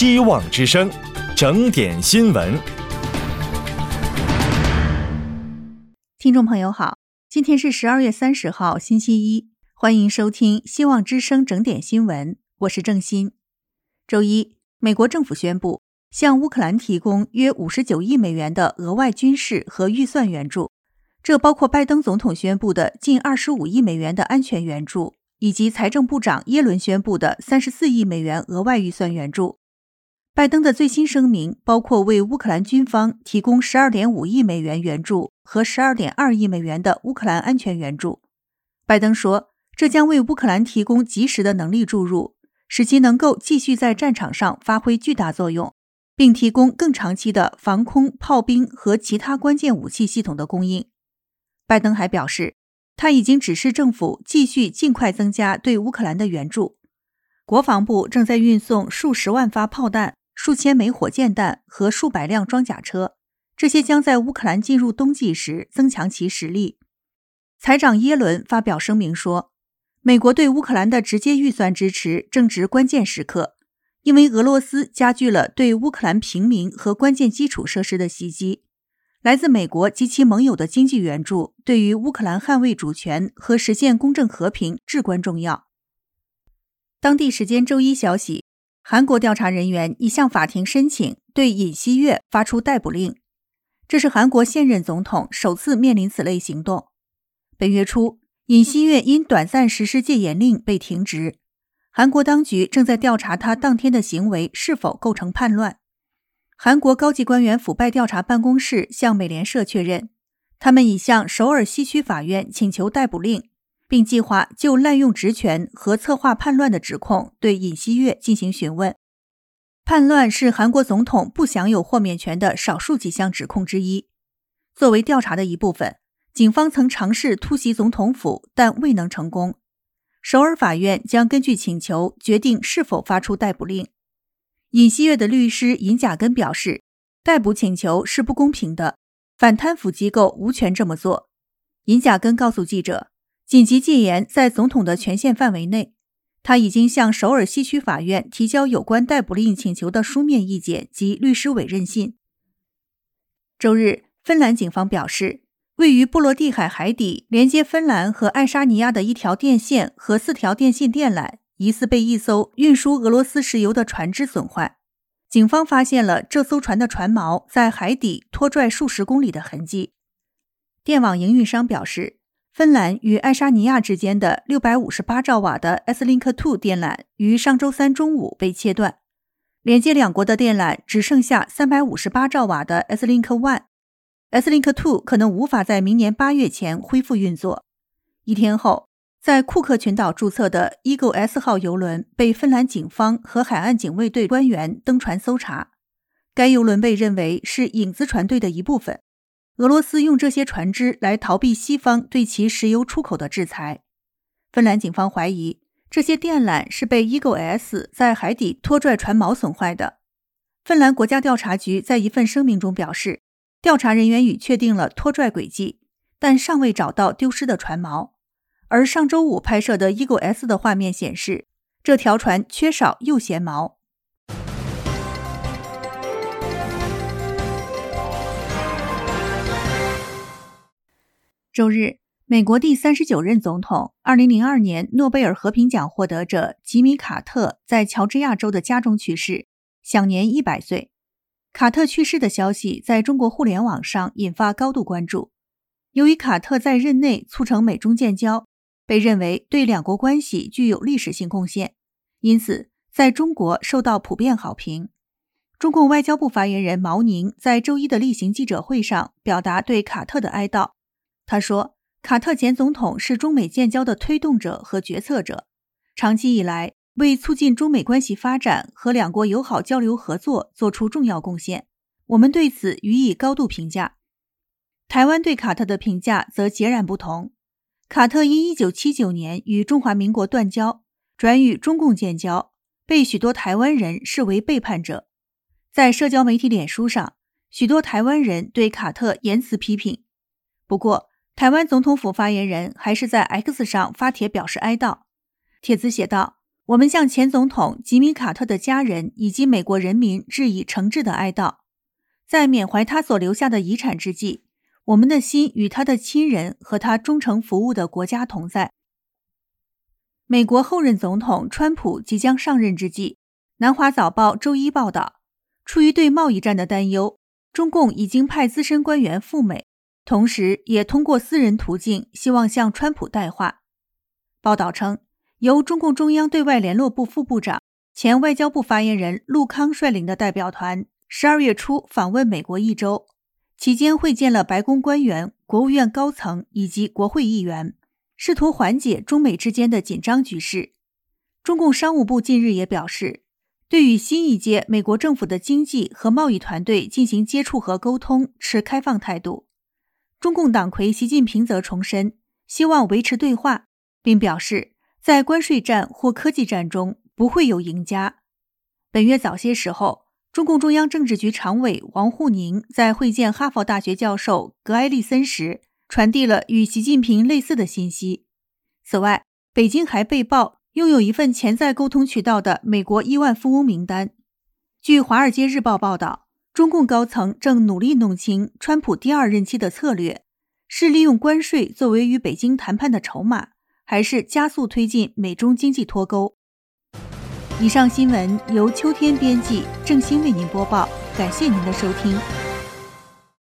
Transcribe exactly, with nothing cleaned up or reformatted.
希望之声，整点新闻。 听众朋友好，今天是十二月三十号，星期一，欢迎收听希望之声整点新闻，我是郑欣。周一，美国政府宣布向乌克兰提供约五十九亿美元的额外军事和预算援助，这包括拜登总统宣布的近二十五亿美元的安全援助，以及财政部长耶伦宣布的三十四亿美元额外预算援助。拜登的最新声明包括为乌克兰军方提供 十二点五亿美元援助和 十二点二亿美元的乌克兰安全援助。拜登说，这将为乌克兰提供及时的能力注入，使其能够继续在战场上发挥巨大作用，并提供更长期的防空、炮兵和其他关键武器系统的供应。拜登还表示，他已经指示政府继续尽快增加对乌克兰的援助。国防部正在运送数十万发炮弹、数千枚火箭弹和数百辆装甲车，这些将在乌克兰进入冬季时增强其实力。财长耶伦发表声明说，美国对乌克兰的直接预算支持正值关键时刻，因为俄罗斯加剧了对乌克兰平民和关键基础设施的袭击。来自美国及其盟友的经济援助对于乌克兰捍卫主权和实现公正和平至关重要。当地时间周一消息，韩国调查人员已向法庭申请对尹锡悦发出逮捕令，这是韩国现任总统首次面临此类行动。本月初，尹锡悦因短暂实施戒严令被停职，韩国当局正在调查他当天的行为是否构成叛乱。韩国高级官员腐败调查办公室向美联社确认，他们已向首尔西区法院请求逮捕令，并计划就滥用职权和策划叛乱的指控对尹锡悦进行询问。叛乱是韩国总统不享有豁免权的少数几项指控之一。作为调查的一部分，警方曾尝试突袭总统府，但未能成功。首尔法院将根据请求决定是否发出逮捕令。尹锡悦的律师尹甲根表示，逮捕请求是不公平的，反贪腐机构无权这么做。尹甲根告诉记者，紧急戒严在总统的权限范围内，他已经向首尔西区法院提交有关逮捕令请求的书面意见及律师委任信。周日，芬兰警方表示，位于波罗的海海底连接芬兰和爱沙尼亚的一条电线和四条电信电缆疑似被一艘运输俄罗斯石油的船只损坏。警方发现了这艘船的船锚在海底拖拽数十公里的痕迹。电网营运商表示，芬兰与爱沙尼亚之间的六百五十八兆瓦的 S-Link 二 电缆于上周三中午被切断，连接两国的电缆只剩下三百五十八兆瓦的 S-Link 一。S-Link 二 可能无法在明年八月前恢复运作。一天后，在库克群岛注册的 Eagle S 号邮轮被芬兰警方和海岸警卫队官员登船搜查，该邮轮被认为是影子船队的一部分。俄罗斯用这些船只来逃避西方对其石油出口的制裁。芬兰警方怀疑这些电缆是被 Eagle S 在海底拖拽船锚损坏的。芬兰国家调查局在一份声明中表示，调查人员已确定了拖拽轨迹，但尚未找到丢失的船锚。而上周五拍摄的 Eagle S 的画面显示，这条船缺少右舷锚。周日，美国第三十九任总统、二零零二年诺贝尔和平奖获得者吉米·卡特在乔治亚州的家中去世，享年一百岁。卡特去世的消息在中国互联网上引发高度关注。由于卡特在任内促成美中建交，被认为对两国关系具有历史性贡献，因此在中国受到普遍好评。中共外交部发言人毛宁在周一的例行记者会上表达对卡特的哀悼。他说，卡特前总统是中美建交的推动者和决策者，长期以来为促进中美关系发展和两国友好交流合作做出重要贡献，我们对此予以高度评价。台湾对卡特的评价则截然不同。卡特因一九七九年与中华民国断交，转与中共建交，被许多台湾人视为背叛者。在社交媒体脸书上，许多台湾人对卡特言辞批评。不过，台湾总统府发言人还是在 X 上发帖表示哀悼。帖子写道： 我们向前总统吉米·卡特的家人以及美国人民致以诚挚的哀悼。在缅怀他所留下的遗产之际，我们的心与他的亲人和他忠诚服务的国家同在。美国后任总统川普即将上任之际，南华早报周一报道，出于对贸易战的担忧，中共已经派资深官员赴美，同时也通过私人途径希望向川普带话。报道称，由中共中央对外联络部副部长、前外交部发言人陆康率领的代表团十二月初访问美国一周，期间会见了白宫官员、国务院高层以及国会议员，试图缓解中美之间的紧张局势。中共商务部近日也表示，对与新一届美国政府的经济和贸易团队进行接触和沟通持开放态度。中共党魁习近平则重申，希望维持对话，并表示在关税战或科技战中不会有赢家。本月早些时候，中共中央政治局常委王沪宁在会见哈佛大学教授格埃利森时，传递了与习近平类似的信息。此外，北京还被曝拥有一份潜在沟通渠道的美国亿万富翁名单。据《华尔街日报》报道，中共高层正努力弄清川普第二任期的策略，是利用关税作为与北京谈判的筹码，还是加速推进美中经济脱钩。以上新闻由秋天编辑，郑欣为您播报，感谢您的收听。